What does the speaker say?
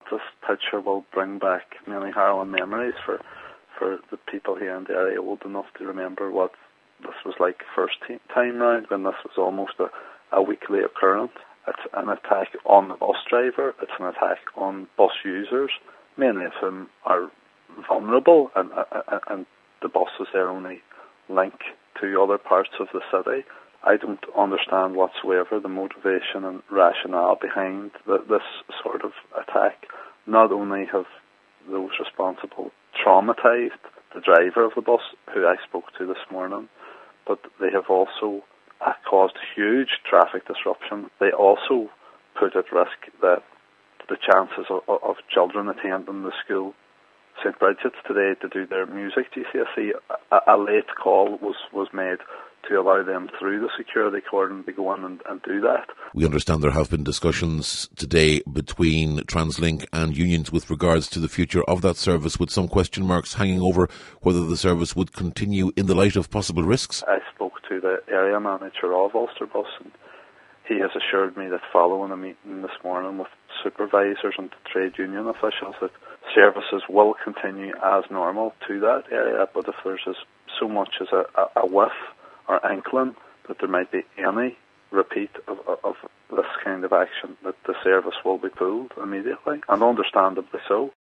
this picture will bring back many harrowing memories for the people here in the area old enough to remember what this was like first time round, when this was almost a weekly occurrence. It's an attack on the bus driver, it's an attack on bus users, many of whom are vulnerable, and the bus is their only link to other parts of the city. I don't understand whatsoever the motivation and rationale behind this sort of attack. Not only have those responsible traumatised the driver of the bus, who I spoke to this morning, but they have also caused huge traffic disruption. They also put at risk the chances of children attending the school St. Bridget's today to do their music GCSE. A late call was made to allow them through the security cordon to go in and do that. We understand there have been discussions today between TransLink and unions with regards to the future of that service, with some question marks hanging over whether the service would continue in the light of possible risks. I spoke to the area manager of Ulsterbus, and he has assured me that following a meeting this morning with supervisors and trade union officials, that services will continue as normal to that area, but if there's so much as a whiff or inkling that there might be any repeat of this kind of action, that the service will be pulled immediately, and understandably so.